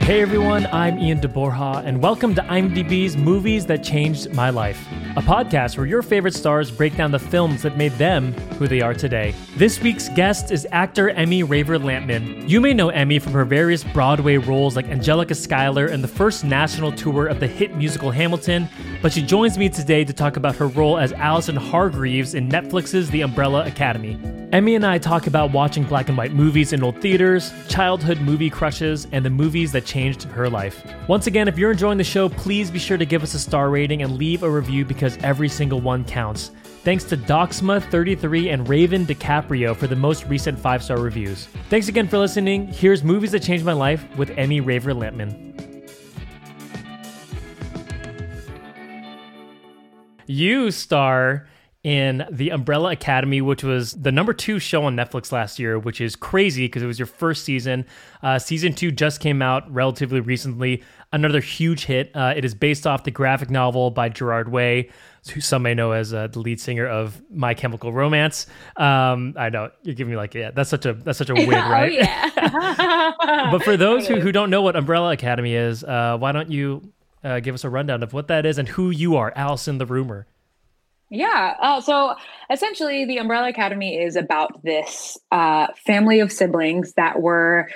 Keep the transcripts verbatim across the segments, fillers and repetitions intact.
Hey everyone, I'm Ian DeBorja, and welcome to IMDb's Movies That Changed My Life, a podcast where your favorite stars break down the films that made them who they are today. This week's guest is actor Emmy Raver Lampman. You may know Emmy from her various Broadway roles like Angelica Schuyler in the first national tour of the hit musical Hamilton, but she joins me today to talk about her role as Allison Hargreaves in Netflix's The Umbrella Academy. Emmy and I talk about watching black and white movies in old theaters, childhood movie crushes, and the movies that changed her life. Once again, if you're enjoying the show, please be sure to give us a star rating and leave a review because every single one counts. Thanks to Doxma thirty-three and Raven DiCaprio for the most recent five-star reviews. Thanks again for listening. Here's Movies That Changed My Life with Emmy Raver Lampman. You star in The Umbrella Academy, which was the number two show on Netflix last year, which is crazy because it was your first season. Uh, season two just came out relatively recently. Another huge hit. Uh, it is based off the graphic novel by Gerard Way, who some may know as uh, the lead singer of My Chemical Romance. Um, I know you're giving me like, yeah, that's such a that's such a win, right? Oh, yeah. But for those who, who don't know what Umbrella Academy is, uh, why don't you uh, give us a rundown of what that is and who you are, Allison the Rumor? Yeah. Uh, so essentially, the Umbrella Academy is about this uh, family of siblings that were,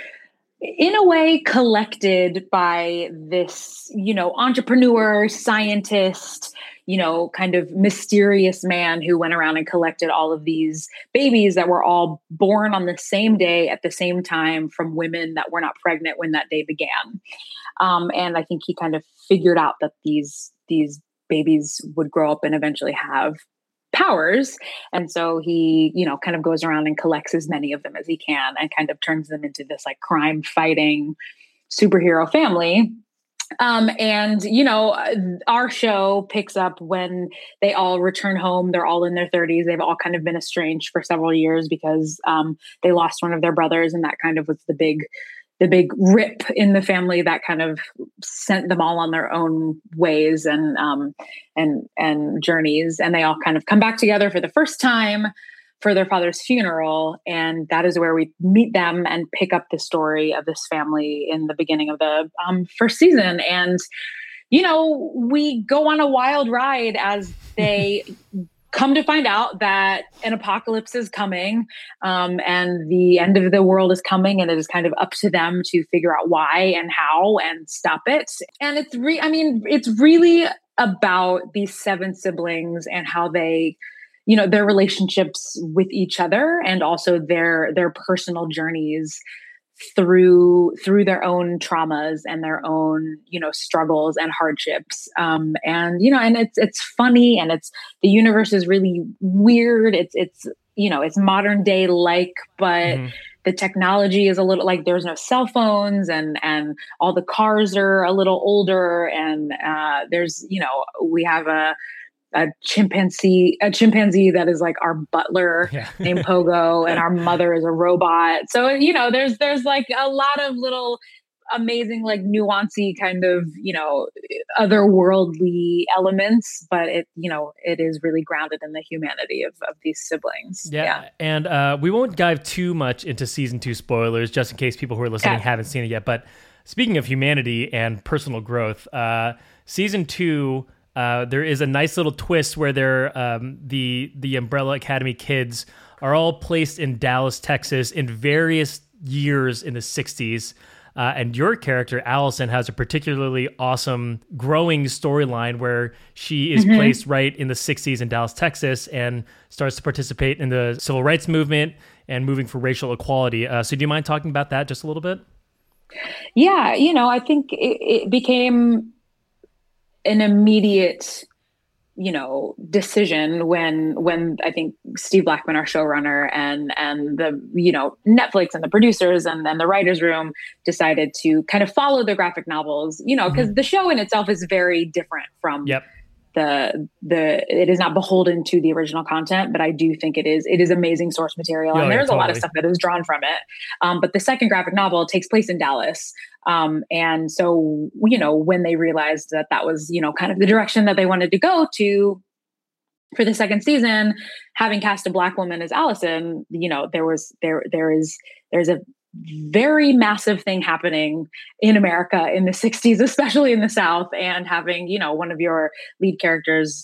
in a way, collected by this, you know, entrepreneur, scientist, you know, kind of mysterious man who went around and collected all of these babies that were all born on the same day at the same time from women that were not pregnant when that day began. Um, and I think he kind of figured out that these these babies would grow up and eventually have powers. And so he, you know, kind of goes around and collects as many of them as he can and kind of turns them into this like crime fighting superhero family. Um, and, you know, our show picks up when they all return home. They're all in their thirties. They've all kind of been estranged for several years because um, they lost one of their brothers. And that kind of was the big the big rip in the family that kind of sent them all on their own ways and, um, and, and journeys. And they all kind of come back together for the first time for their father's funeral. And that is where we meet them and pick up the story of this family in the beginning of the um, first season. And, you know, we go on a wild ride as they come to find out that an apocalypse is coming, um, and the end of the world is coming, and it is kind of up to them to figure out why and how and stop it. And it's re- I mean, it's really about these seven siblings and how they, you know, their relationships with each other and also their their personal journeys through through their own traumas and their own, you know, struggles and hardships. Um, and, you know, and it's, it's funny and it's, the universe is really weird. It's, it's, you know, it's modern day like, but mm-hmm. the technology is a little like there's no cell phones and, and all the cars are a little older. And, uh, there's, you know, we have a, a chimpanzee, a chimpanzee that is like our butler yeah. named Pogo, and our mother is a robot. So, you know, there's, there's like a lot of little amazing, like nuancy kind of, you know, otherworldly elements, but it, you know, it is really grounded in the humanity of, of these siblings. Yeah. yeah. And uh, we won't dive too much into season two spoilers, just in case people who are listening okay. haven't seen it yet. But speaking of humanity and personal growth, uh, season two, Uh, there is a nice little twist where they're, um, the the Umbrella Academy kids are all placed in Dallas, Texas in various years in the sixties. Uh, and your character, Allison, has a particularly awesome growing storyline where she is mm-hmm. placed right in the sixties in Dallas, Texas, and starts to participate in the civil rights movement and moving for racial equality. Uh, so do you mind talking about that just a little bit? Yeah, you know, I think it, it became an immediate, you know, decision when, when I think Steve Blackman, our showrunner, and, and the, you know, Netflix and the producers and then the writer's room decided to kind of follow the graphic novels, you know, because mm-hmm. the show in itself is very different from yep. the, the, it is not beholden to the original content, but I do think it is, it is amazing source material. Oh, and there's yeah, totally. a lot of stuff that is drawn from it. Um, but the second graphic novel takes place in Dallas. Um, and so, you know, when they realized that that was, you know, kind of the direction that they wanted to go to for the second season, having cast a Black woman as Allison, you know, there was, there, there is, there's a, very massive thing happening in America in the sixties, especially in the South, and having, you know, one of your lead characters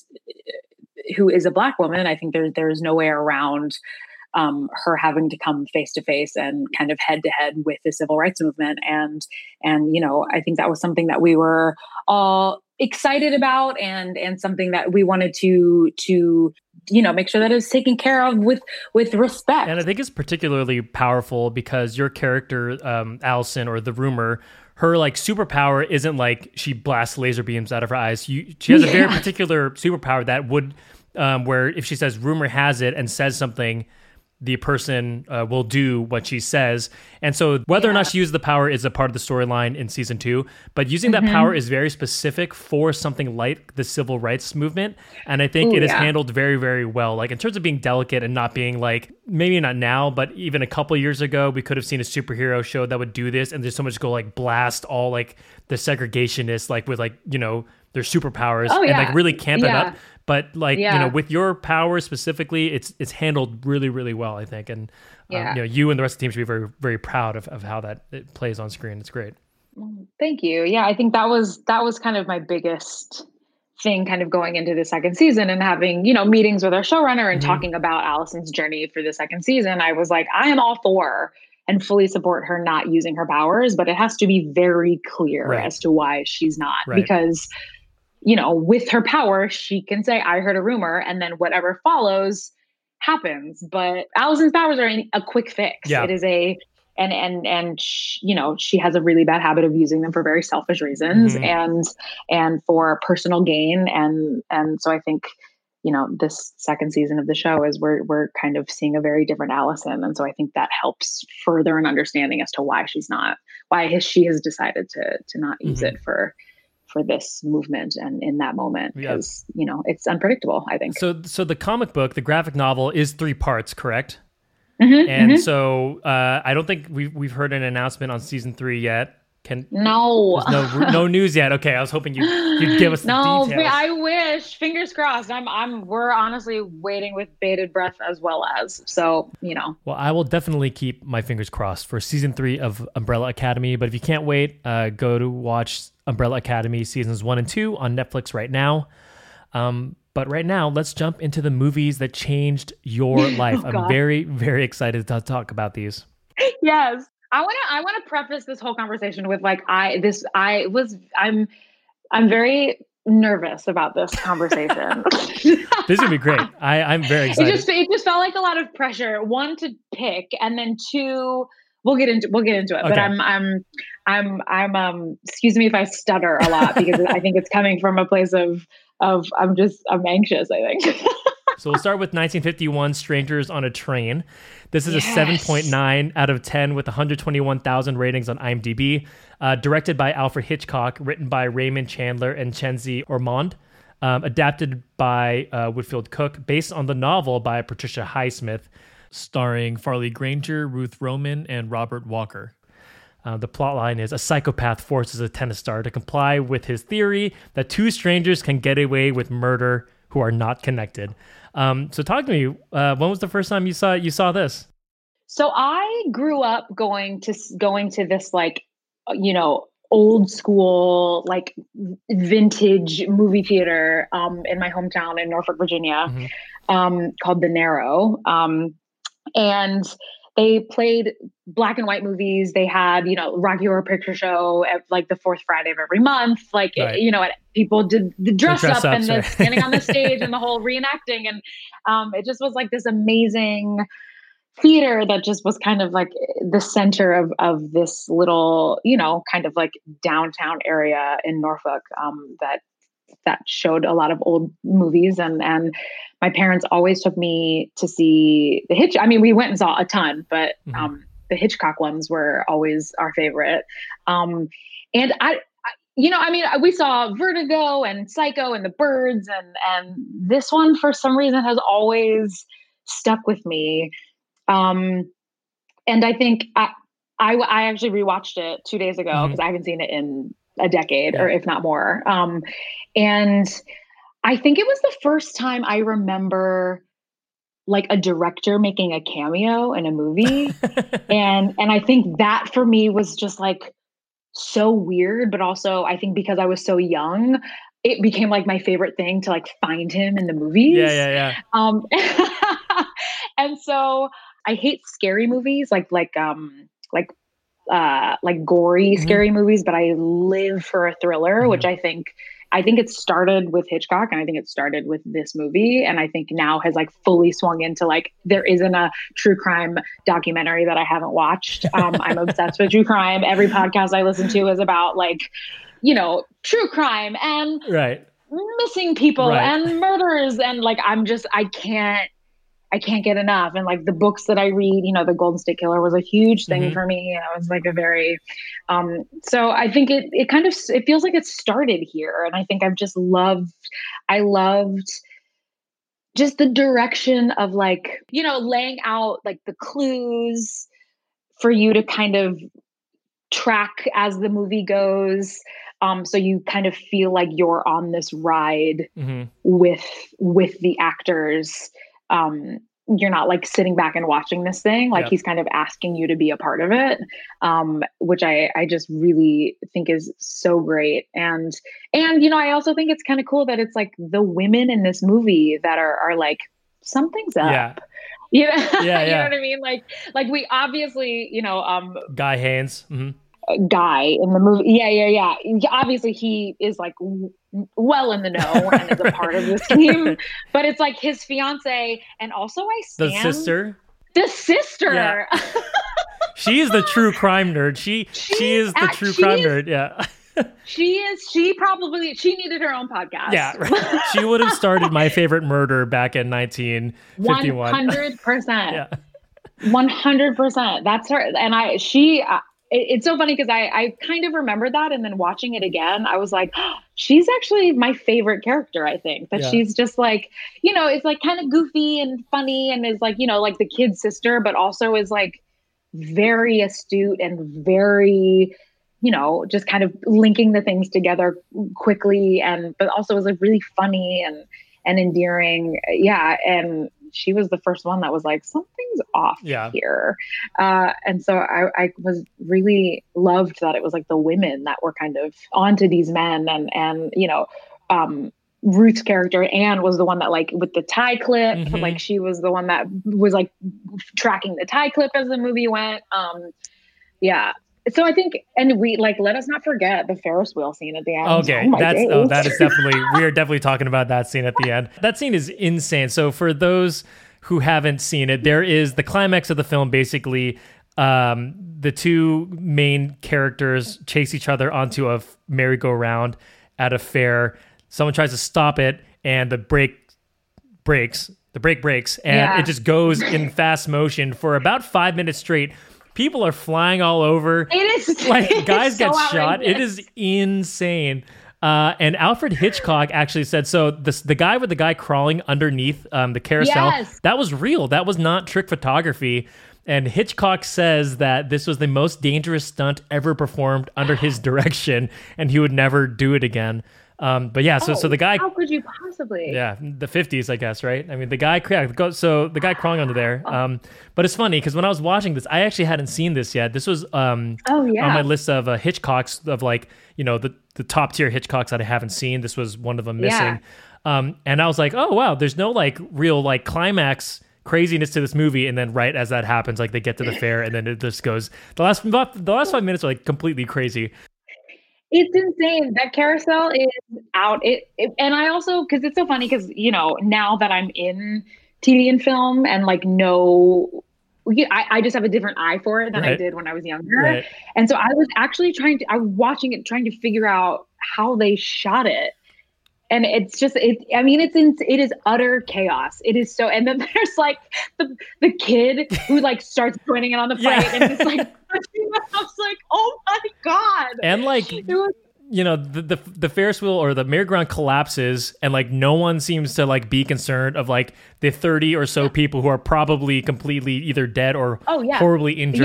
who is a Black woman. I think there, there's no way around um, her having to come face to face and kind of head to head with the civil rights movement. And, and, you know, I think that was something that we were all excited about, and, and something that we wanted to, to, you know, make sure that it's taken care of with, with respect. And I think it's particularly powerful because your character, um, Allison, or the rumor, her like superpower isn't like she blasts laser beams out of her eyes. You, she has a very yeah. particular superpower that would, um, where if she says rumor has it and says something, the person uh, will do what she says. And so whether yeah. or not she uses the power is a part of the storyline in season two, but using mm-hmm. that power is very specific for something like the civil rights movement. And I think Ooh, it is yeah. handled very, very well. Like in terms of being delicate and not being like, maybe not now, but even a couple years ago, we could have seen a superhero show that would do this. And there's so much go like blast all like the segregationists, like with like, you know, their superpowers oh, yeah. and like really camp yeah. it up. But like, yeah. you know, with your power specifically, it's it's handled really, really well, I think. And, yeah. um, you know, you and the rest of the team should be very, very proud of, of how that it plays on screen. It's great. Thank you. Yeah, I think that was that was kind of my biggest thing kind of going into the second season and having, you know, meetings with our showrunner and mm-hmm. talking about Allison's journey for the second season. I was like, I am all for and fully support her not using her powers, but it has to be very clear right. as to why she's not. Right. Because you know, with her power, she can say, I heard a rumor, and then whatever follows happens. But Allison's powers are a quick fix. Yeah. It is a, and, and, and, she, you know, she has a really bad habit of using them for very selfish reasons mm-hmm. and, and for personal gain. And, and so I think, you know, this second season of the show is we're, we're kind of seeing a very different Allison. And so I think that helps further an understanding as to why she's not, why has, she has decided to, to not use mm-hmm. it for, for this movement and in that moment, because, yeah. you know, it's unpredictable, I think. So, so the comic book, the graphic novel is three parts, correct? Mm-hmm, and mm-hmm. so uh, I don't think we've, we've heard an announcement on season three yet. Can No. no no news yet. Okay, I was hoping you, you'd give us the no, details. I wish. Fingers crossed. I'm, I'm, we're honestly waiting with bated breath as well as, so, you know. Well, I will definitely keep my fingers crossed for season three of Umbrella Academy, but if you can't wait, uh, go to watch Umbrella Academy seasons one and two on Netflix right now. Um, but right now, let's jump into the movies that changed your life. oh, I'm very, very excited to talk about these. Yes. I want to, I want to preface this whole conversation with like, I, this, I was, I'm, I'm very nervous about this conversation. This is gonna be great. I, I'm very excited. It just, it just felt like a lot of pressure, one to pick, and then two, we'll get into, we'll get into it, okay. but I'm, I'm, I'm, I'm, um, excuse me if I stutter a lot because I think it's coming from a place of, of, I'm just, I'm anxious, I think. So we'll start with nineteen fifty-one, Strangers on a Train. This is yes. a seven point nine out of ten with one hundred twenty-one thousand ratings on IMDb. Uh, directed by Alfred Hitchcock, written by Raymond Chandler and Chenzi Ormond. Um, adapted by uh, Whitfield Cook, based on the novel by Patricia Highsmith, starring Farley Granger, Ruth Roman, and Robert Walker. Uh, the plotline is a psychopath forces a tennis star to comply with his theory that two strangers can get away with murder who are not connected. Um, so talk to me. Uh, when was the first time you saw you saw this? So I grew up going to going to this like, you know, old school like vintage movie theater um, in my hometown in Norfolk, Virginia, mm-hmm. um, called The Narrow, um, and they played black and white movies. They had, you know, Rocky Horror Picture Show at like the fourth Friday of every month. Like, right. you know, people did the dress, the dress up ups, and the right. standing on the stage and the whole reenacting. And um, it just was like this amazing theater that just was kind of like the center of, of this little, you know, kind of like downtown area in Norfolk um, that that showed a lot of old movies. And, and my parents always took me to see the Hitch. I mean, we went and saw a ton, but mm-hmm. um, the Hitchcock ones were always our favorite. Um, and I, I, you know, I mean, we saw Vertigo and Psycho and The Birds, and, and this one for some reason has always stuck with me. Um, and I think I, I, I actually rewatched it two days ago because mm-hmm. I haven't seen it in a decade yeah. or if not more. Um, and I think it was the first time I remember like a director making a cameo in a movie. and and I think that for me was just like so weird, but also I think because I was so young, it became like my favorite thing to like find him in the movies. Yeah, yeah, yeah. Um, and so I hate scary movies, like like um like uh like gory mm-hmm. scary movies, but I live for a thriller, mm-hmm. which I think I think it started with Hitchcock, and I think it started with this movie, and I think now has like fully swung into like there isn't a true crime documentary that I haven't watched. Um, I'm obsessed with true crime. Every podcast I listen to is about like, you know, true crime and right. missing people right. and murders, and like I'm just I can't I can't get enough. And like the books that I read, you know, The Golden State Killer was a huge thing mm-hmm. for me. It was like a very, um, so I think it, it kind of, it feels like it started here. And I think I've just loved, I loved just the direction of like, you know, laying out like the clues for you to kind of track as the movie goes. Um, so you kind of feel like you're on this ride mm-hmm. with, with the actors. Um, you're not like sitting back and watching this thing, like yep. he's kind of asking you to be a part of it. Um, which I, I just really think is so great. And, and, you know, I also think it's kind of cool that it's like the women in this movie that are, are like, something's up. Yeah. Yeah. Yeah, you yeah. know what I mean? Like, like we obviously, you know, um, Guy Haines. Mm-hmm. Guy in the movie. Yeah, yeah, yeah. Obviously he is like w- well in the know and is a part of this team, but it's like his fiance and also I stand the sister. The sister. Yeah. She is the true crime nerd. She she, she is the true crime is, nerd. Yeah. She is. She probably she needed her own podcast. Yeah, right. She would have started My Favorite Murder back in nineteen fifty-one. One hundred percent. Yeah. One hundred percent. That's her. And I she. Uh, It's so funny because I, I kind of remember that, and then watching it again, I was like, oh, she's actually my favorite character, I think. That yeah. she's just like, you know, it's like kind of goofy and funny and is like, you know, like the kid sister, but also is like very astute and very, you know, just kind of linking the things together quickly, and but also is like really funny and and endearing. Yeah. And she was the first one that was like, something's off yeah. here. Uh, and so I, I was really loved that it was like the women that were kind of onto these men, and, and, you know, um, Ruth's character, Anne, was the one that like with the tie clip, mm-hmm. like she was the one that was like tracking the tie clip as the movie went. Um, yeah. So I think, and we like, let us not forget the Ferris wheel scene at the end. Okay, oh that's oh, that is definitely, we are definitely talking about that scene at the end. That scene is insane. So for those who haven't seen it, there is the climax of the film. Basically, um, the two main characters chase each other onto a merry-go-round at a fair. Someone tries to stop it, and the brake breaks. The brake breaks, and yeah. it just goes in fast motion for about five minutes straight. People are flying all over. It is like guys so get outrageous. shot. It is insane. Uh, and Alfred Hitchcock actually said, so this, the guy with the guy crawling underneath um, the carousel, yes. that was real. That was not trick photography. And Hitchcock says that this was the most dangerous stunt ever performed under his direction, and he would never do it again. Um, but yeah, so oh, so the guy. How could you possibly? Yeah, the fifties, I guess, right? I mean, the guy. Yeah, so the guy crawling under there. Um, but it's funny because when I was watching this, I actually hadn't seen this yet. This was um oh, yeah. on my list of uh, Hitchcocks of like you know the the top tier Hitchcocks that I haven't seen. This was one of them missing. Yeah. Um, and I was like, oh wow, there's no like real like climax craziness to this movie, and then right as that happens, like they get to the fair, and then it just goes. The last the last five minutes are like completely crazy. It's insane. That carousel is out. It, it and I also, because it's so funny because, you know, now that I'm in T V and film and like know, I, I just have a different eye for it than right. I did when I was younger. Right. And so I was actually trying to, I was watching it, trying to figure out how they shot it. And it's just, it, I mean, it's, in, it is utter chaos. It is so, and then there's like the, the kid who like starts joining in on the fight yeah. and it's like, I was like, oh my God. And like, was, you know, the, the, the Ferris wheel or the merry-go-round collapses and like no one seems to like be concerned of like the thirty or so yeah. people who are probably completely either dead or oh, yeah. horribly injured. Yeah.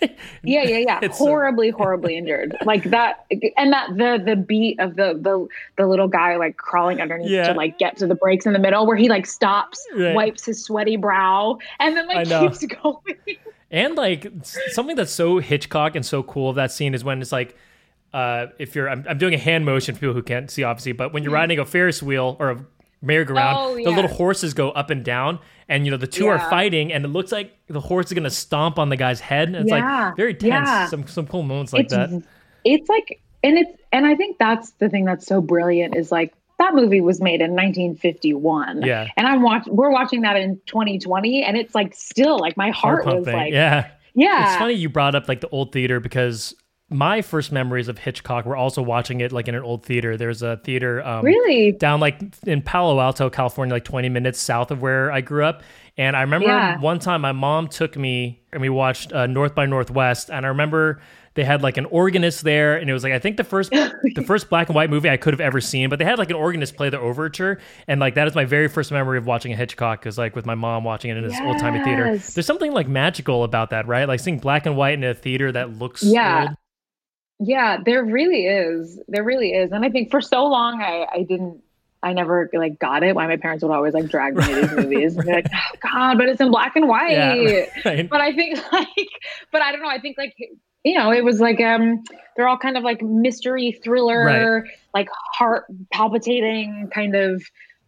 Yeah, yeah, yeah. It's horribly, so... horribly injured. Like that, and that the the beat of the the the little guy like crawling underneath yeah. to like get to the brakes in the middle, where he like stops, right. wipes his sweaty brow, and then like keeps going. And like something that's so Hitchcock and so cool of that scene is when it's like, uh, if you're, I'm, I'm doing a hand motion for people who can't see, obviously, but when you're riding a Ferris wheel or a merry-go-round, oh, yeah. the little horses go up and down, and you know the two yeah. are fighting, and it looks like the horse is gonna stomp on the guy's head, and it's yeah. like very tense. Yeah. Some some cool moments like it's, that. It's like, and it's and I think that's the thing that's so brilliant is like that movie was made in nineteen fifty-one, yeah, and I'm watch we're watching that in twenty twenty, and it's like still like my heart, heart was like, yeah, yeah. It's funny you brought up like the old theater because my first memories of Hitchcock were also watching it like in an old theater. There's a theater um, really down like in Palo Alto, California, like twenty minutes south of where I grew up. And I remember yeah. one time my mom took me and we watched uh, North by Northwest. And I remember they had like an organist there, and it was like I think the first the first black and white movie I could have ever seen. But they had like an organist play the overture, and like that is my very first memory of watching a Hitchcock, because like with my mom watching it in this yes. old timey theater. There's something like magical about that, right? Like seeing black and white in a theater that looks yeah. old. Yeah, there really is. There really is. And I think for so long, I, I didn't, I never like got it. Why my parents would always like drag me to these movies. And be like, oh God, but it's in black and white. Yeah, right. But I think like, but I don't know. I think like, you know, it was like, um, they're all kind of like mystery thriller, right. like heart palpitating kind of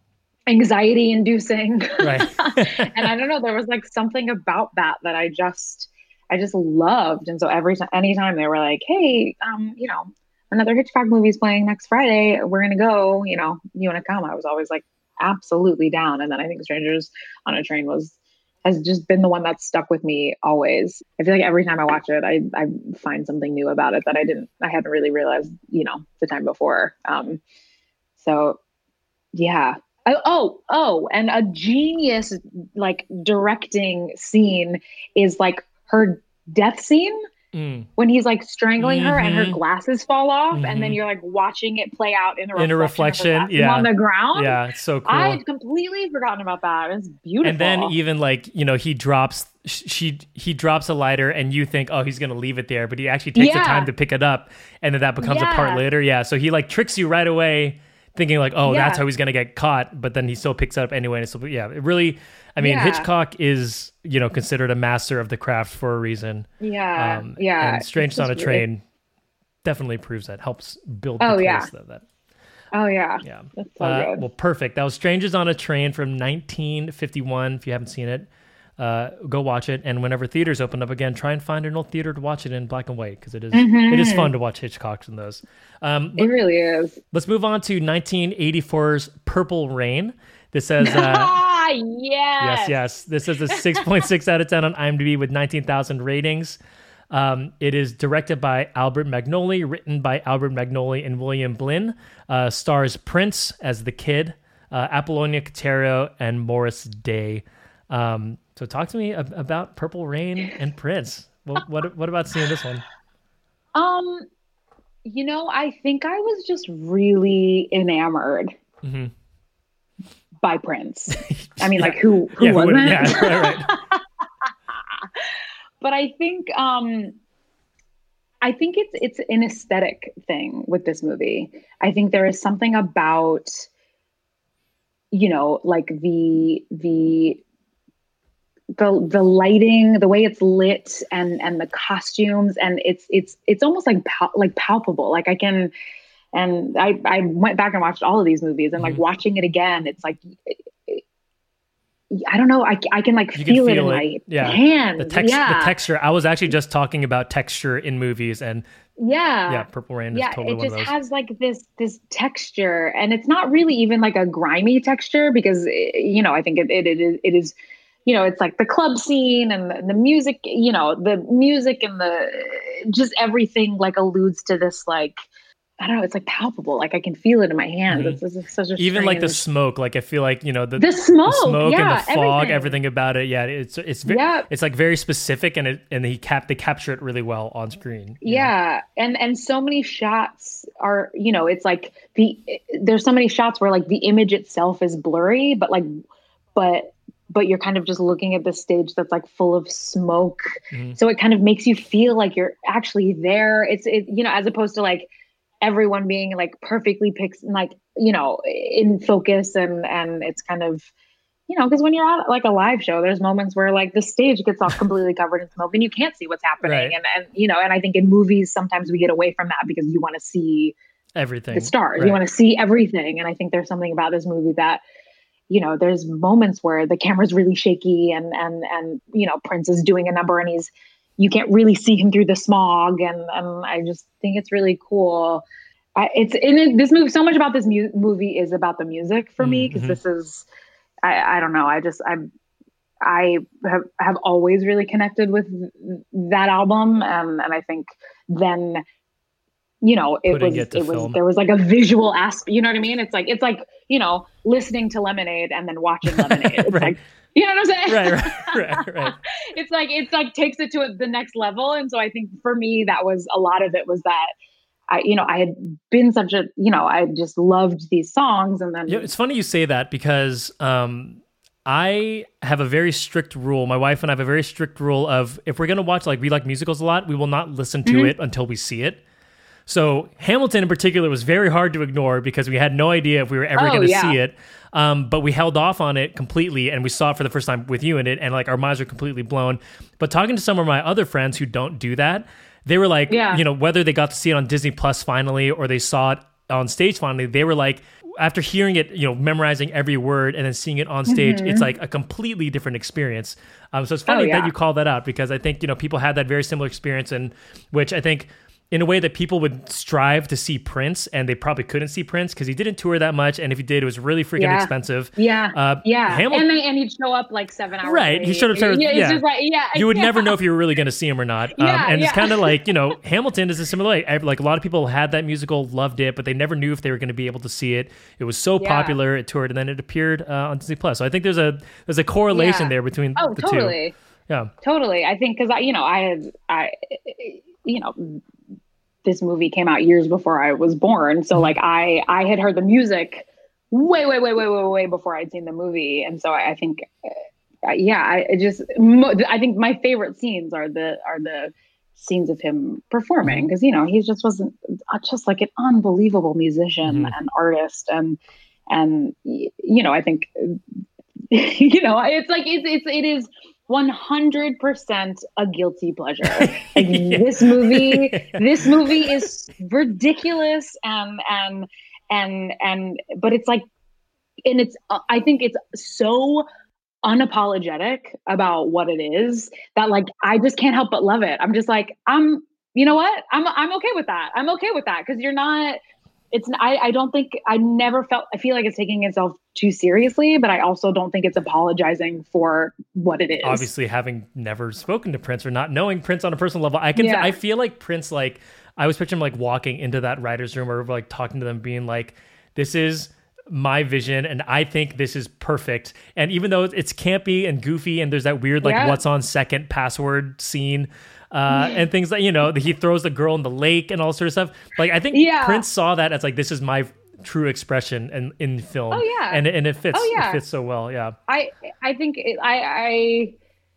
anxiety inducing. Right. And I don't know, there was like something about that that I just, I just loved. And so every time, anytime they were like, hey, um, you know, another Hitchcock movie is playing next Friday, we're going to go, you know, you want to come? I was always like, absolutely down. And then I think Strangers on a Train was, has just been the one that's stuck with me always. I feel like every time I watch it, I, I find something new about it that I didn't, I hadn't really realized, you know, the time before. Um, so yeah. I, oh, oh, and a genius, like directing scene is like, her death scene mm. when he's like strangling mm-hmm. her and her glasses fall off, mm-hmm. and then you're like watching it play out in the in reflection, a reflection yeah. on the ground. Yeah, it's so cool. I had completely forgotten about that. It's beautiful. And then even like, you know, he drops she he drops a lighter and you think, oh, he's gonna leave it there, but he actually takes yeah. the time to pick it up, and then that becomes yeah. a part later. Yeah, so he like tricks you right away, thinking like, oh, yeah. that's how he's gonna get caught, but then he still picks it up anyway. And so yeah, it really. I mean, yeah. Hitchcock is, you know, considered a master of the craft for a reason. Yeah, um, yeah. And Strangers on a Train really... definitely proves that, helps build oh, the yeah. case of that. Oh, yeah. Yeah. That's so uh, good. Well, perfect. That was Strangers on a Train from nineteen fifty-one. If you haven't seen it, uh, go watch it. And whenever theaters open up again, try and find an old theater to watch it in black and white, because it is mm-hmm. it is fun to watch Hitchcocks in those. Um, it really is. Let's move on to nineteen eighty-four's Purple Rain. This says... Uh, yes. Yes, yes. This is a six point six out of ten on IMDb with nineteen thousand ratings. Um, it is directed by Albert Magnoli, written by Albert Magnoli and William Blinn. Uh, stars Prince as the kid, uh, Apollonia Catero, and Morris Day. Um, so talk to me ab- about Purple Rain and Prince. Well, what what about seeing this one? Um, you know, I think I was just really enamored. Mm-hmm. By Prince. I mean, yeah. like who, who yeah, wasn't? Who, yeah, right, right. But I think, um, I think it's, it's an aesthetic thing with this movie. I think there is something about, you know, like the, the, the, the lighting, the way it's lit, and, and the costumes, and it's, it's, it's almost like, pal- like palpable. Like I can, And I, I went back and watched all of these movies, and like mm-hmm. watching it again, it's like, I don't know. I, I can like you feel, can feel it in it. my yeah. hands. The, tex- yeah. the texture. I was actually just talking about texture in movies, and yeah, yeah, Purple Rain is yeah, totally it one of just those. has like this, this texture, and it's not really even like a grimy texture, because, you know, I think it, it, it is, it is, you know, it's like the club scene and the, the music, you know, the music and the, just everything like alludes to this, like, I don't know. It's like palpable. Like I can feel it in my hands. Mm-hmm. It's, it's such a even strange... like the smoke. Like I feel like, you know, the, the smoke, the smoke yeah, and the fog, everything. everything about it. Yeah, it's it's very, yep. it's like very specific, and it and he cap they capture it really well on screen. Yeah, know? and and so many shots are, you know, it's like the there's so many shots where like the image itself is blurry, but like but but you're kind of just looking at the stage that's like full of smoke. Mm-hmm. So it kind of makes you feel like you're actually there. It's, it, you know, as opposed to like everyone being like perfectly pix like, you know, in focus, and, and it's kind of, you know, because when you're at like a live show, there's moments where like the stage gets all completely covered in smoke and you can't see what's happening. Right. And, and, you know, and I think in movies, sometimes we get away from that because you want to see everything, the stars, right. You want to see everything. And I think there's something about this movie that, you know, there's moments where the camera's really shaky and, and, and, you know, Prince is doing a number and he's, you can't really see him through the smog. And, and I just think it's really cool. I, it's in it, this movie, so much about this mu- movie is about the music for me. Cause mm-hmm. this is, I, I don't know. I just, I, I have, have always really connected with that album. And, and I think then, you know, it Putting was, it, to it was, film. there was like a visual aspect, you know what I mean? It's like, it's like, you know, listening to Lemonade and then watching Lemonade. It's right. like, you know what I'm saying? Right, right, right, right. It's like, it's like takes it to the next level. And so I think for me, that was a lot of it was that I, you know, I had been such a, you know, I just loved these songs. And then yeah, it's funny you say that because, um, I have a very strict rule. My wife and I have a very strict rule of if we're going to watch, like we like musicals a lot, we will not listen to mm-hmm. it until we see it. So Hamilton in particular was very hard to ignore because we had no idea if we were ever oh, going to yeah. see it. Um, but we held off on it completely and we saw it for the first time with you in it. And like our minds were completely blown. But talking to some of my other friends who don't do that, they were like, yeah. you know, whether they got to see it on Disney Plus finally or they saw it on stage finally, they were like, after hearing it, you know, memorizing every word and then seeing it on stage, mm-hmm. it's like a completely different experience. Um, so it's funny oh, yeah. that you call that out because I think, you know, people had that very similar experience, and which I think in a way that people would strive to see Prince, and they probably couldn't see Prince because he didn't tour that much, and if he did, it was really freaking yeah. expensive. Yeah, uh, yeah, Hamil- and, they, and he'd show up like seven hours right. late. He showed up. Seven, yeah, yeah. Just like, yeah, you would yeah. never know if you were really going to see him or not. Um, yeah, and yeah. it's kind of like, you know, Hamilton is a similar way. Like a lot of people had that musical, loved it, but they never knew if they were going to be able to see it. It was so yeah. popular, it toured, and then it appeared uh, on Disney Plus. So I think there's a there's a correlation yeah. there between oh, the totally. two. Yeah, totally. I think because I, you know, I had, I, you know. This movie came out years before I was born. So like I, I had heard the music way, way, way, way, way, way before I'd seen the movie. And so I, I think, uh, yeah, I it just, mo- I think my favorite scenes are the, are the scenes of him performing. Cause you know, he just wasn't just like an unbelievable musician mm-hmm. and artist. And, and, you know, I think, you know, it's like, it's, it's, it is one hundred percent a guilty pleasure. Like yeah. This movie, this movie is ridiculous and, and, and, and, but it's like, and it's, I think it's so unapologetic about what it is that like, I just can't help but love it. I'm just like, I'm, you know what? I'm, I'm okay with that. I'm okay with that. Cause you're not, it's, I, I don't think I never felt, I feel like it's taking itself too seriously, but I also don't think it's apologizing for what it is. Obviously, having never spoken to Prince or not knowing Prince on a personal level, I can, yeah. I feel like Prince, like I was picturing him like walking into that writer's room or like talking to them being like, this is my vision and I think this is perfect. And even though it's campy and goofy and there's that weird like yeah. what's on second password scene, Uh, and things that, you know, he throws the girl in the lake and all sort of stuff. Like, I think yeah. Prince saw that as like, this is my true expression in, in film. Oh, yeah. And, and it fits, oh, yeah. it fits so well. Yeah. I, I think it, I, I,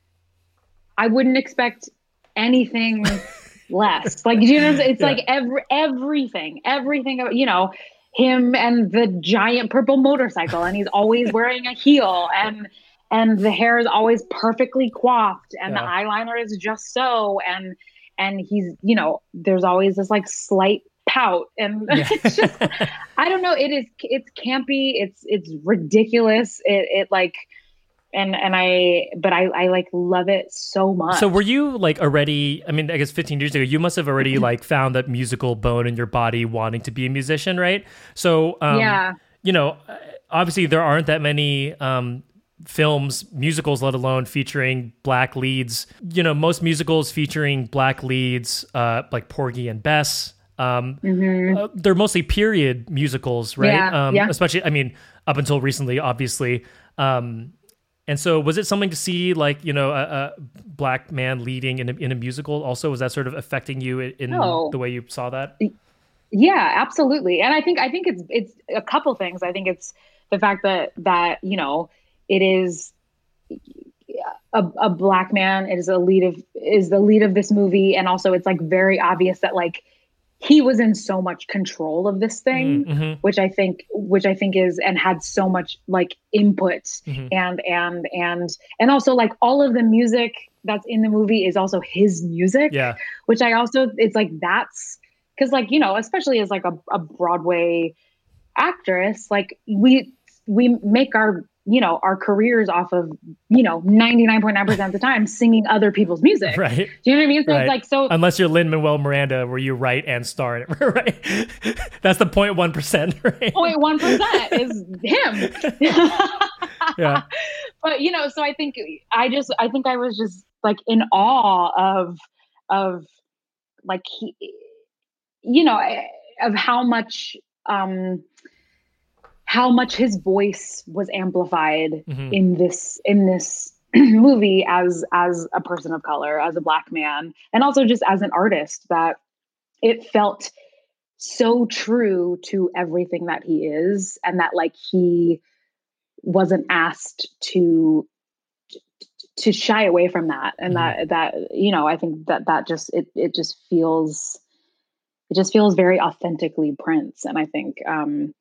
I wouldn't expect anything less. Like, you know, it's yeah. like every, everything, everything, you know, him and the giant purple motorcycle and he's always wearing a heel and, and the hair is always perfectly coiffed and yeah. the eyeliner is just so, and, and he's, you know, there's always this like slight pout and yeah. it's just, I don't know. It is, it's campy. It's, it's ridiculous. It, it like, and, and I, but I, I like love it so much. So were you like already, I mean, I guess fifteen years ago, you must have already like found that musical bone in your body wanting to be a musician, right? So, um, yeah, you know, obviously there aren't that many, um, films, musicals, let alone featuring black leads. You know, most musicals featuring black leads, uh, like Porgy and Bess, um, mm-hmm. uh, they're mostly period musicals, right? Yeah, um, yeah. Especially, I mean, up until recently, obviously. Um, and so was it something to see like, you know, a, a black man leading in a, in a musical also? Was that sort of affecting you in, in oh. the way you saw that? Yeah, absolutely. And I think, I think it's, it's a couple things. I think it's the fact that, that, you know, it is a, a black man is a lead of is the lead of this movie, and also it's like very obvious that like he was in so much control of this thing, mm-hmm. which I think which I think is and had so much like input mm-hmm. and and and and also like all of the music that's in the movie is also his music. Yeah. Which I also it's like that's because like, you know, especially as like a, a Broadway actress, like we we make our you know, our careers off of, you know, ninety-nine point nine percent of the time singing other people's music. Right. Do you know what I mean? So right. it's like, so. Unless you're Lin-Manuel Miranda, where you write and star in it, right? That's the zero point one percent, right? zero point one percent is him. Yeah. But, you know, so I think, I just, I think I was just like in awe of, of like, he, you know, of how much, um, how much his voice was amplified mm-hmm. in this in this movie as as a person of color, as a black man, and also just as an artist, that it felt so true to everything that he is, and that like he wasn't asked to to shy away from that, and mm-hmm. that that you know I think that that just it it just feels it just feels very authentically Prince, and I think. Um,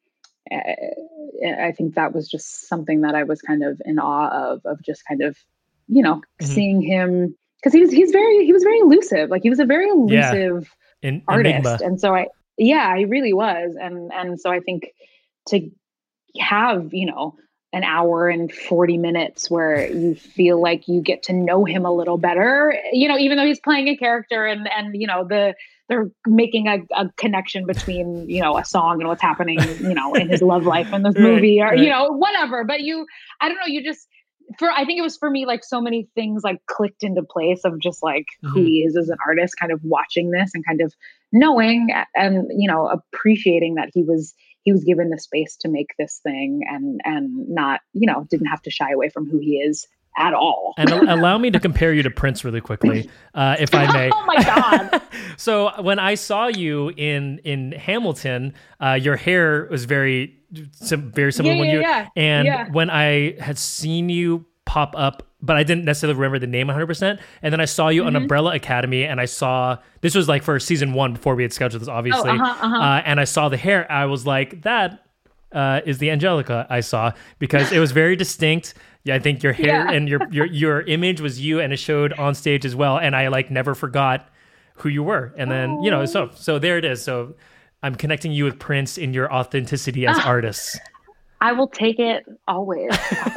I think that was just something that I was kind of in awe of, of just kind of, you know, mm-hmm. seeing him, because he was, he's very, he was very elusive. Like he was a very elusive yeah. In, artist. Enigma. And so I, yeah, he really was. And, and so I think to have, you know, an hour and forty minutes where you feel like you get to know him a little better, you know, even though he's playing a character and, and, you know, the, they're making a, a connection between, you know, a song and what's happening, you know, in his love life in this movie, or, right. you know, whatever. But you, I don't know, you just, for, I think it was for me, like so many things like clicked into place of just like mm-hmm. who he is as an artist, kind of watching this and kind of knowing and, you know, appreciating that he was, he was given the space to make this thing and, and not, you know, didn't have to shy away from who he is at all. And allow me to compare you to Prince really quickly, uh, if I may. Oh my God. So when I saw you in, in Hamilton, uh, your hair was very, sim- very similar yeah, when yeah, you, yeah. and yeah. when I had seen you pop up, but I didn't necessarily remember the name one hundred percent. And then I saw you mm-hmm. on Umbrella Academy, and I saw, this was like for season one before we had scheduled this, obviously. Oh, uh-huh, uh-huh. Uh, and I saw the hair. I was like, that uh, is the Angelica I saw, because it was very distinct. Yeah, I think your hair yeah. and your, your your image was you, and it showed on stage as well. And I like never forgot who you were. And then, oh. you know, so so there it is. So I'm connecting you with Prince in your authenticity as artists. I will take it always.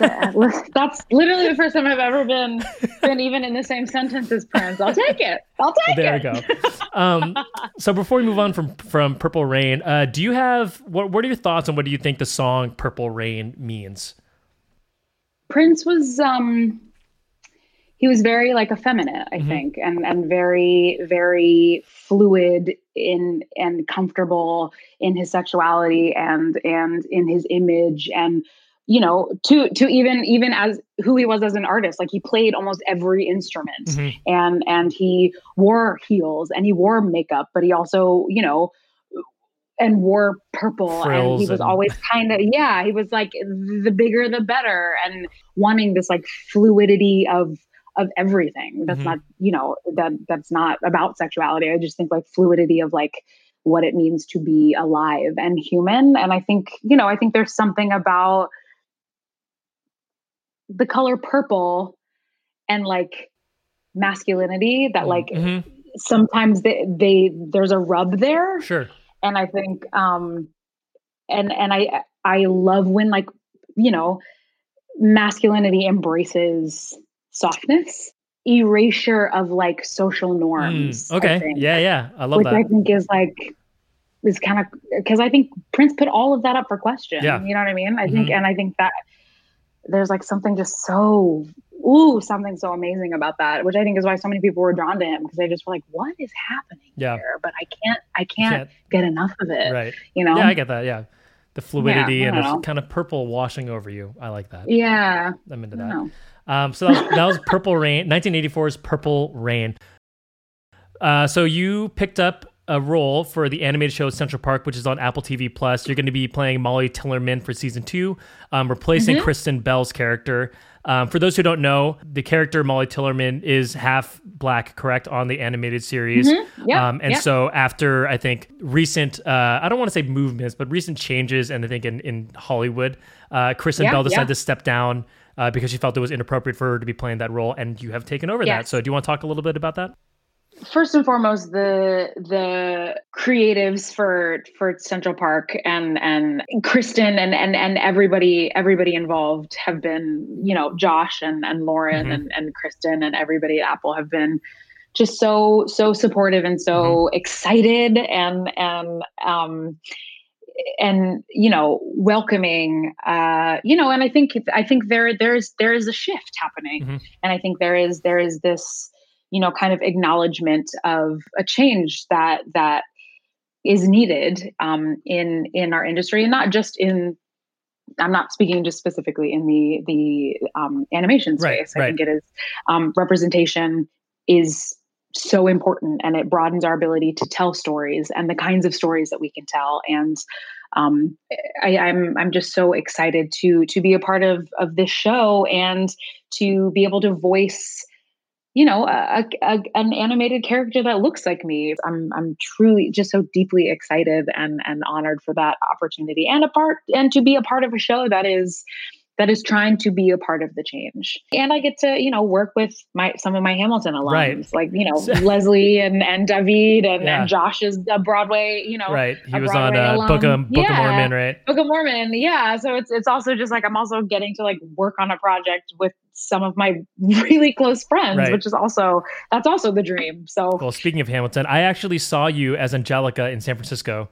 That's literally the first time I've ever been been even in the same sentence as Prince. I'll take it. I'll take there it. There we go. Um, so before we move on from from Purple Rain, uh, do you have what? What are your thoughts on what do you think the song Purple Rain means? Prince was um, he was very like effeminate, I mm-hmm. think, and and very very fluid in and comfortable in his sexuality and and in his image, and you know to to even even as who he was as an artist. Like he played almost every instrument, mm-hmm. and and he wore heels and he wore makeup, but he also you know and wore purple, Frills and he was and... always kind of yeah he was like the bigger the better, and wanting this like fluidity of of everything. That's mm-hmm. not, you know, that that's not about sexuality. I just think like fluidity of like what it means to be alive and human. And I think, you know, I think there's something about the color purple and like masculinity that like mm-hmm. sometimes they, they, there's a rub there. Sure. And I think, um, and, and I, I love when like, you know, masculinity embraces softness, erasure of like social norms. Mm, okay. Yeah. Yeah. I love which that. I think is like, is kind of, because I think Prince put all of that up for question. Yeah. You know what I mean? I mm-hmm. think, and I think that there's like something just so, ooh, something so amazing about that, which I think is why so many people were drawn to him, because they just were like, what is happening yeah. here? But I can't, I can't, can't get enough of it. Right. You know? Yeah, I get that. Yeah. The fluidity yeah, and the know. kind of purple washing over you. I like that. Yeah. I'm into that. Um, so that was, that was Purple Rain, nineteen eighty-four's Purple Rain. Uh, so you picked up a role for the animated show Central Park, which is on Apple T V Plus. You're going to be playing Molly Tillerman for season two, um, replacing mm-hmm. Kristen Bell's character. Um, for those who don't know, the character Molly Tillerman is half Black, correct, on the animated series. Mm-hmm. Yeah. Um, and yeah. so after, I think, recent, uh, I don't want to say movements, but recent changes, and I think in, in Hollywood, uh, Kristen Yeah, Bell decided yeah. to step down uh, because she felt it was inappropriate for her to be playing that role, and you have taken over that. Yes. So do you want to talk a little bit about that? First and foremost, the the creatives for for Central Park and and Kristen and and and everybody everybody involved have been, you know, Josh and and Lauren Mm-hmm. and and Kristen and everybody at Apple have been just so so supportive and so Mm-hmm. excited and and um and you know welcoming uh you know and I think I think there there's there is a shift happening, Mm-hmm. and I think there is there is this you know kind of acknowledgement of a change that that is needed um in in our industry, and not just in I'm not speaking just specifically in the the um animation space. Right, I right. think it is um representation is so important, and it broadens our ability to tell stories and the kinds of stories that we can tell. And um, I, I'm I'm just so excited to to be a part of of this show and to be able to voice, you know, a, a, an animated character that looks like me. I'm I'm truly just so deeply excited and and honored for that opportunity, and a part and to be a part of a show that is that is trying to be a part of the change. And I get to, you know, work with my some of my Hamilton alums, Right. like, you know, Leslie and, and David and, Yeah. and Josh is a Broadway, you know. Right. He a was on Broadway uh, alum. Book of, Book yeah. of Mormon, right? Book of Mormon. Yeah. So it's it's also just like I'm also getting to like work on a project with some of my really close friends, Right. which is also that's also the dream. So Well, speaking of Hamilton, I actually saw you as Angelica in San Francisco.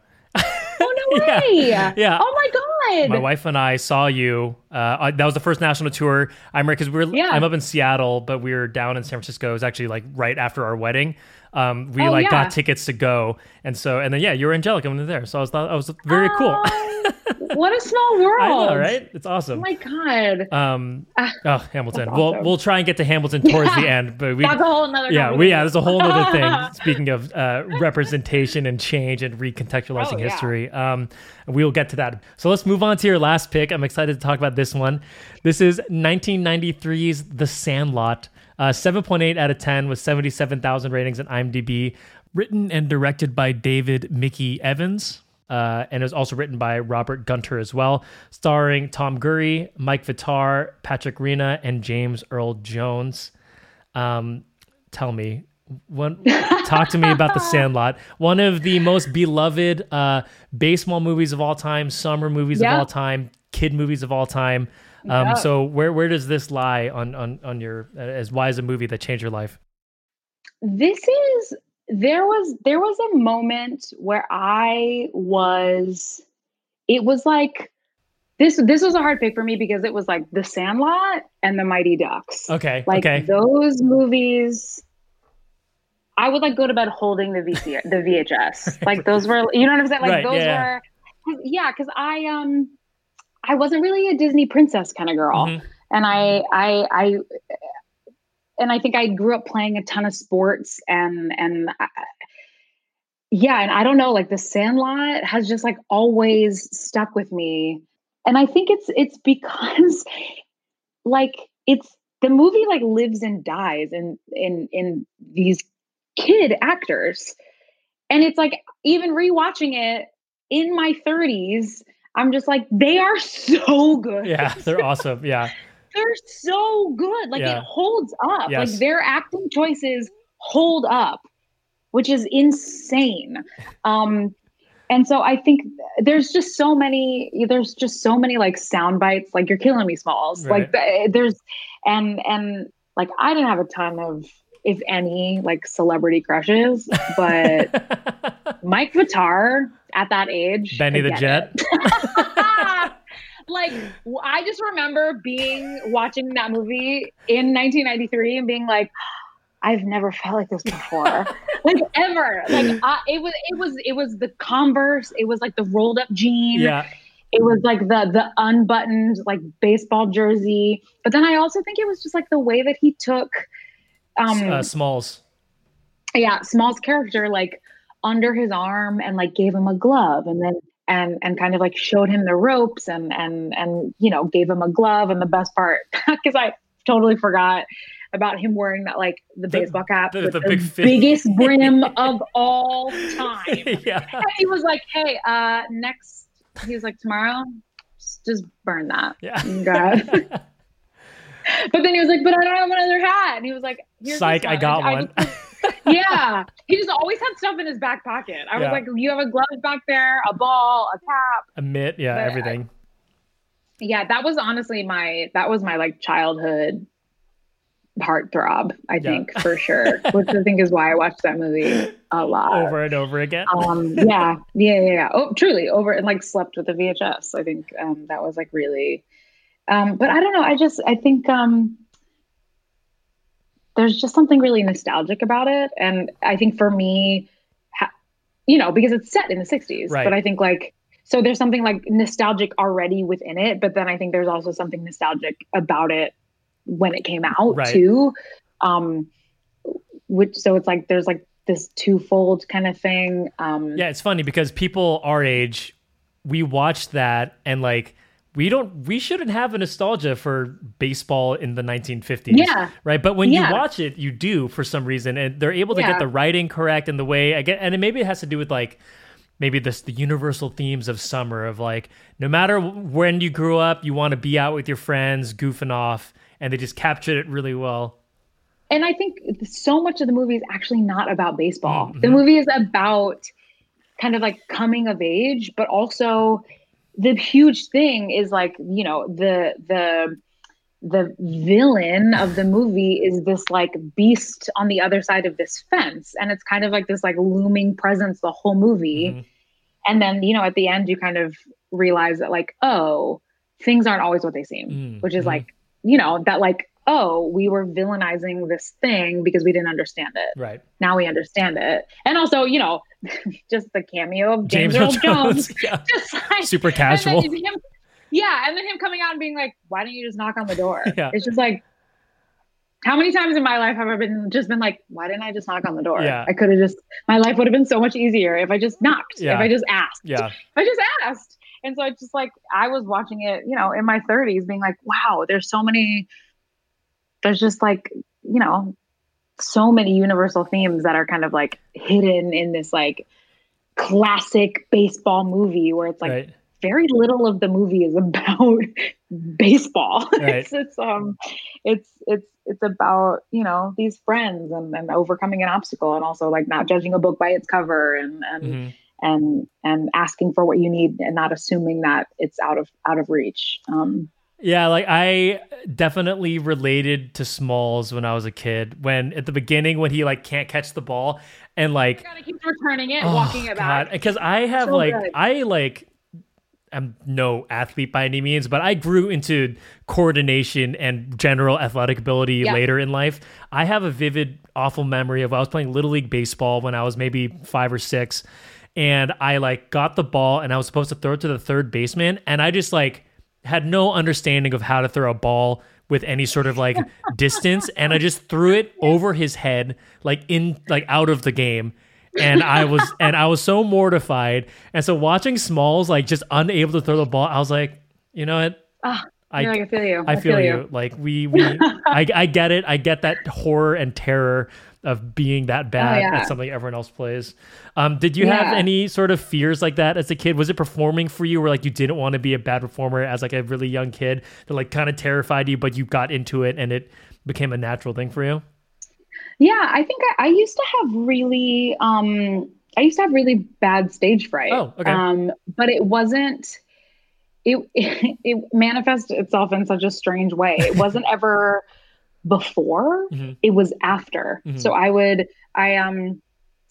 oh no Yeah. way. Yeah. Oh my God. My wife and I saw you. Uh, I- that was the first national tour. I remember because we were. Yeah. I'm up in Seattle, but we were down in San Francisco. It was actually like right after our wedding. Um, we Oh, like yeah. got tickets to go, and so and then yeah, you were Angelica when we were there. So I was thought I was very cool. Oh, what a small world. I know, right? It's Oh awesome. my God. Um, Ah, oh, Hamilton. that's We'll awesome. we'll try and get to Hamilton towards the Yeah. end, but we That's a whole nother yeah, we conversation. yeah, there's a whole other thing. Speaking of uh, representation and change and recontextualizing Oh, yeah. history, um, we'll get to that. So let's move on to your last pick. I'm excited to talk about this one. This is nineteen ninety-three's The Sandlot, uh, seven point eight out of ten with seventy-seven thousand ratings on IMDb. Written and directed by David Mickey Evans. Uh, and it was also written by Robert Gunter as well, starring Tom Gurry, Mike Vitar, Patrick Rena, and James Earl Jones. Um, tell me, one, talk to me about The Sandlot, one of the most beloved uh, baseball movies of all time, summer movies Yeah. of all time, kid movies of all time. Um, Yeah. So where where does this lie on on on your as why is a movie that changed your life? This is there was there was a moment where I was it was like this this was a hard pick for me because it was like The Sandlot and The Mighty Ducks. Okay, Like okay, those movies I would like go to bed holding the V C the V H S. Like those were you know what I'm saying? Like Right, those yeah. were 'cause- yeah, cuz I um I wasn't really a Disney princess kind of girl. Mhm. And I I I and I think I grew up playing a ton of sports and and I, yeah, and I don't know, like The Sandlot has just like always stuck with me. And I think it's it's because like it's the movie like lives and dies in in in these kid actors. And it's like even rewatching it in my thirties, I'm just like they are so good. Yeah, they're awesome. Yeah, They're so good. Like Yeah. it holds up. Yes. Like their acting choices hold up, which is insane. Um, and so I think there's just so many, there's just so many like sound bites, like you're killing me, Smalls. Right. Like th- there's, and, and like, I didn't have a ton of, if any, like celebrity crushes, but Mike Vitar at that age, Benny the forget Jet. it. Like w- I just remember being watching that movie in nineteen ninety-three and being like, I've never felt like this before, like ever. Like I, it was, it was, it was the Converse. It was like the rolled up jean. Yeah, It was like the the unbuttoned like baseball jersey. But then I also think it was just like the way that he took, um, uh, Smalls. yeah, Small's character like under his arm and like gave him a glove and then and and kind of like showed him the ropes and and and you know gave him a glove. And the best part, because I totally forgot about him wearing that, like the, the baseball cap the, with the, the, big biggest brim of all time. Yeah. And he was like, hey, uh, next, he was like, tomorrow, just burn that. Yeah. God. But then he was like, but I don't have another hat. And he was like, here's psych, one. I got I, one. I just, yeah. He just always had stuff in his back pocket. I was yeah. like, you have a glove back there, a ball, a cap. A mitt, yeah, but everything. I, yeah, that was honestly my, that was my like childhood heartthrob, I think, yeah. for sure. Which I think is why I watched that movie a lot. Over and over again. um, yeah, yeah, yeah, yeah. Oh, truly, over and like slept with the V H S. I think um, that was like really, um, but I don't know. I just, I think um, there's just something really nostalgic about it. And I think for me, ha- you know, because it's set in the sixties, right. but I think like, so there's something like nostalgic already within it. But then I think there's also something nostalgic about it when it came out right. too. Um, which, so it's like, there's like this twofold kind of thing. Um, yeah. It's funny because people our age, we watched that and like, we don't, we shouldn't have a nostalgia for baseball in the nineteen fifties. Yeah. Right. But when yeah. you watch it, you do for some reason, and they're able to yeah. get the writing correct and the way I get, and it maybe it has to do with like, maybe this, the universal themes of summer of like, no matter when you grew up, you want to be out with your friends, goofing off. And they just captured it really well. And I think so much of the movie is actually not about baseball. Mm-hmm. The movie is about kind of like coming of age, but also the huge thing is like, you know, the the the villain of the movie is this like beast on the other side of this fence. And it's kind of like this like looming presence the whole movie. Mm-hmm. And then, you know, at the end, you kind of realize that like, oh, things aren't always what they seem, mm-hmm. which is like, you know, that like, oh, we were villainizing this thing because we didn't understand it. Right. Now we understand it. And also, you know, just the cameo of James, James Earl Jones. Jones. Yeah. Just like, super casual. And him, yeah. And then him coming out and being like, why don't you just knock on the door? Yeah. It's just like, how many times in my life have I been just been like, why didn't I just knock on the door? Yeah. I could have just, my life would have been so much easier if I just knocked, yeah. if I just asked. Yeah. If I just asked. And so it's just like, I was watching it, you know, in my thirties being like, wow, there's so many, there's just like, you know, so many universal themes that are kind of like hidden in this like classic baseball movie where it's like right. very little of the movie is about baseball. Right. it's, it's, um, it's, it's, it's about, you know, these friends and, and overcoming an obstacle and also like not judging a book by its cover and, and, mm-hmm. and and asking for what you need and not assuming that it's out of out of reach. Um, yeah, like I definitely related to Smalls when I was a kid. When at the beginning when he like can't catch the ball and like gotta keep returning it, and oh, walking it back. Because I have so like good. I like I'm no athlete by any means, but I grew into coordination and general athletic ability yeah. later in life. I have a vivid, awful memory of I was playing Little League baseball when I was maybe five or six. And I like got the ball and I was supposed to throw it to the third baseman. And I just like had no understanding of how to throw a ball with any sort of like distance. And I just threw it over his head, like in, like out of the game. And I was, and I was so mortified. And so watching Smalls, like just unable to throw the ball, I was like, you know what? Oh, I, like, I feel you. I, I feel, feel you. you. Like we, we, I, I get it. I get that horror and terror of being that bad oh, yeah. at something everyone else plays. Um, did you yeah. have any sort of fears like that as a kid? Was it performing for you where like you didn't want to be a bad performer as like a really young kid that like kind of terrified you, but you got into it and it became a natural thing for you? Yeah, I think I, I used to have really, um, I used to have really bad stage fright. Oh, okay. Um, but it wasn't, it, it, it manifested itself in such a strange way. It wasn't ever before, mm-hmm. it was after. Mm-hmm. So I would, I, um,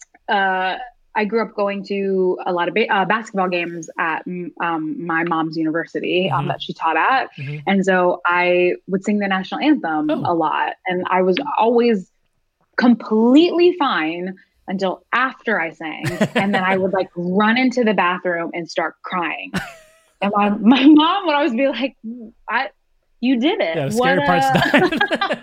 uh, I grew up going to a lot of ba- uh, basketball games at um, my mom's university mm-hmm. um, that she taught at. Mm-hmm. And so I would sing the national anthem oh. a lot. And I was always completely fine until after I sang. And then I would like run into the bathroom and start crying. And my, my mom would always be like, I, you did it. Yeah, the scary part's done.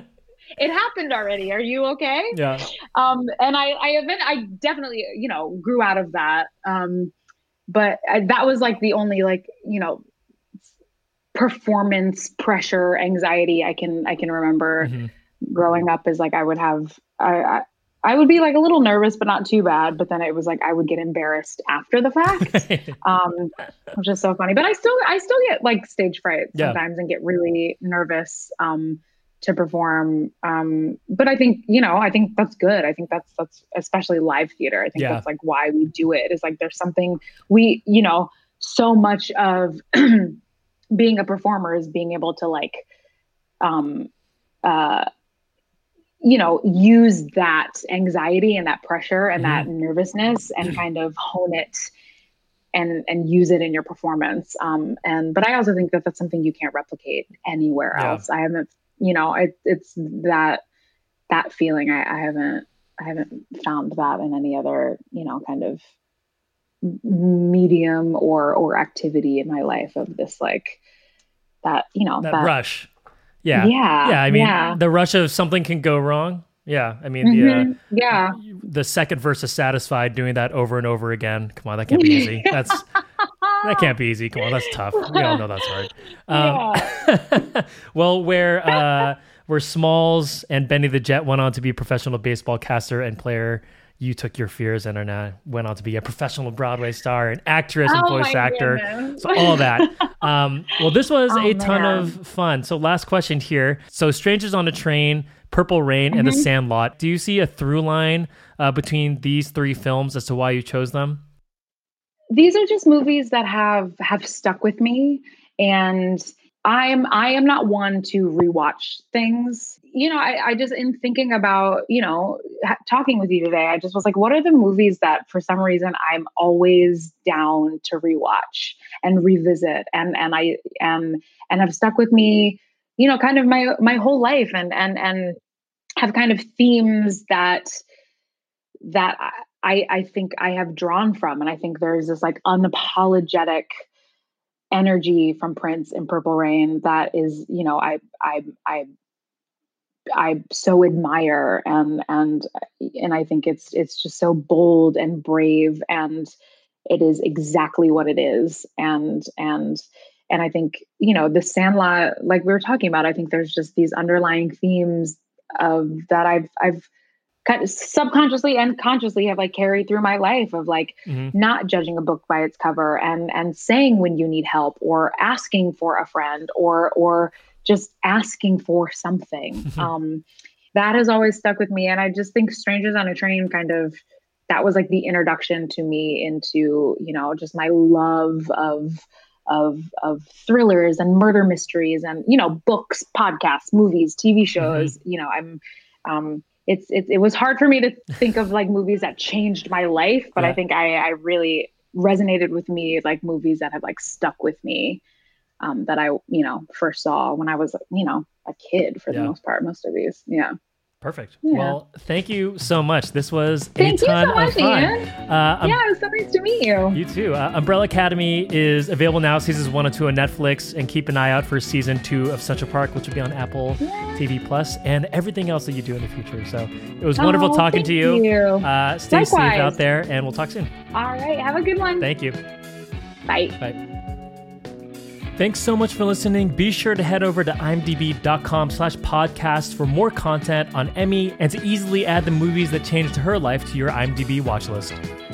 It happened already. Are you okay? Yeah. Um, and I, I have been, I definitely, you know, grew out of that. Um, but I, that was like the only like, you know, performance pressure, anxiety. I can I can remember mm-hmm. growing up as like I would have I, I I would be like a little nervous, but not too bad. But then it was like I would get embarrassed after the fact, um, which is so funny. But I still I still get like stage fright sometimes yeah. and get really nervous um, to perform. Um, but I think you know I think that's good. I think that's that's especially live theater. I think yeah. that's like why we do it. Is like there's something we you know so much of being a performer is being able to like. Um, uh, you know, use that anxiety and that pressure and mm-hmm. that nervousness and kind of hone it and, and use it in your performance. Um, and, but I also think that that's something you can't replicate anywhere yeah. else. I haven't, you know, it, it's that, that feeling. I, I haven't, I haven't found that in any other, you know, kind of medium or, or activity in my life of this, like that, you know, that, that rush. Yeah. Yeah. Yeah. I mean, yeah. the rush of something can go wrong. Yeah. I mean, mm-hmm. the, uh, yeah. the second verse is Satisfied, doing that over and over again. Come on, that can't be easy. That's, that can't be easy. Come on, that's tough. We all know that's hard. Um, yeah. Well, where, uh, where Smalls and Benny the Jet went on to be a professional baseball caster and player, you took your fears and are now went on to be a professional Broadway star, an actress and oh voice actor. Goodness. So all of that. Um, well, this was oh, a ton man. of fun. So last question here. So Strangers on a Train, Purple Rain, mm-hmm. and The Sandlot. Do you see a through line uh, between these three films as to why you chose them? These are just movies that have have stuck with me, and I am I am not one to rewatch things. You know, I, I just in thinking about, you know, ha- talking with you today, I just was like, what are the movies that for some reason I'm always down to rewatch and revisit, and and I am and have stuck with me, you know, kind of my my whole life, and and and have kind of themes that that I I think I have drawn from, and I think there's this like unapologetic energy from Prince in Purple Rain that is, you know, I I I I so admire, and and and I think it's it's just so bold and brave, and it is exactly what it is. And and and I think, you know, The Sandlot, like we were talking about, I think there's just these underlying themes of that I've I've kind of subconsciously and consciously have like carried through my life of like mm-hmm. not judging a book by its cover, and and saying when you need help, or asking for a friend, or or just asking for something. um, that has always stuck with me. And I just think Strangers on a Train kind of, that was like the introduction to me into, you know, just my love of, of, of thrillers and murder mysteries and, you know, books, podcasts, movies, T V shows. Mm-hmm. You know, I'm, um, it's, it, it was hard for me to think of like movies that changed my life, but yeah. I think I, I really resonated with me, like movies that have like stuck with me. Um, that I, you know, first saw when I was, you know, a kid for yeah. the most part, most of these. Yeah. Perfect. Yeah. Well, thank you so much. This was thank a ton you so much, of fun. Ian. Uh, um, yeah, it was so nice to meet you. You too. Uh, Umbrella Academy is available now, seasons one and two on Netflix, and keep an eye out for season two of Central Park, which will be on Apple yeah. T V Plus, and everything else that you do in the future. So it was wonderful oh, talking to you. you. Uh, stay Likewise. safe out there, and we'll talk soon. All right. Have a good one. Thank you. Bye. Bye. Thanks so much for listening. Be sure to head over to imdb.com slash podcast for more content on Emmy and to easily add the movies that changed her life to your IMDb watch list.